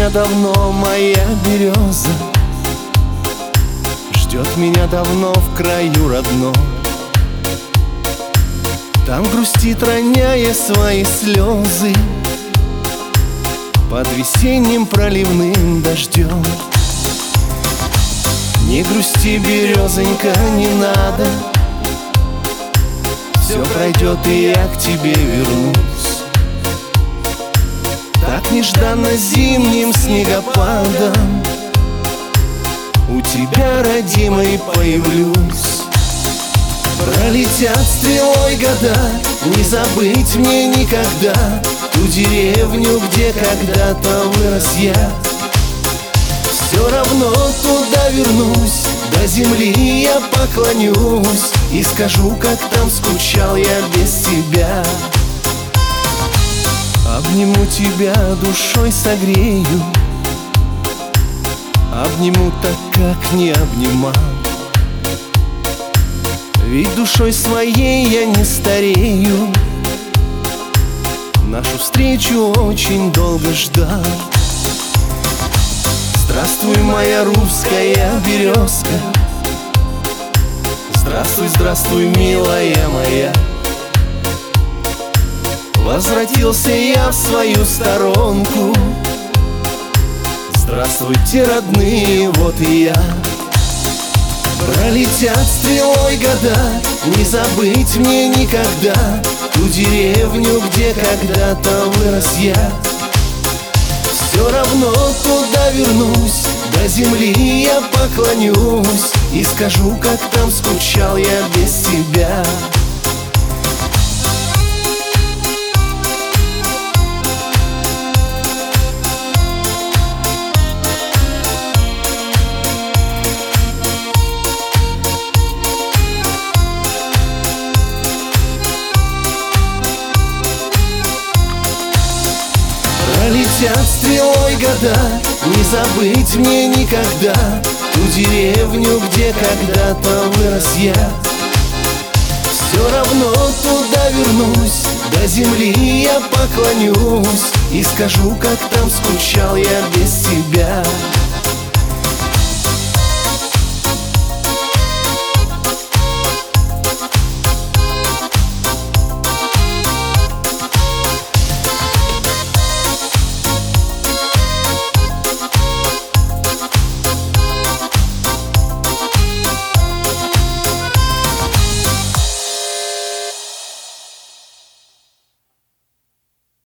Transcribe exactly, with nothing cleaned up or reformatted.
меня давно моя береза, ждет меня давно в краю родном. Там грустит, роняя свои слезы под весенним проливным дождем. Не грусти, березонька, не надо, все пройдет, и я к тебе вернусь. Так нежданно зимним снегопадом у тебя, родимой, появлюсь. Пролетят стрелой года, не забыть мне никогда ту деревню, где когда-то вырос я. Все равно туда вернусь, до земли я поклонюсь и скажу, как там скучал я без тебя. Обниму тебя, душой согрею, обниму так, как не обнимал. Ведь душой своей я не старею, нашу встречу очень долго ждал. Здравствуй, моя русская березка, здравствуй, здравствуй, милая моя. Возвратился я в свою сторонку, здравствуйте, родные, вот и я. Пролетят стрелой года, не забыть мне никогда ту деревню, где когда-то вырос я. Все равно туда вернусь, до земли я поклонюсь и скажу, как там скучал я без тебя. Пролетят стрелой года, не забыть мне никогда ту деревню, где когда-то вырос я. Все равно туда вернусь, до земли я поклонюсь и скажу, как там скучал я без тебя.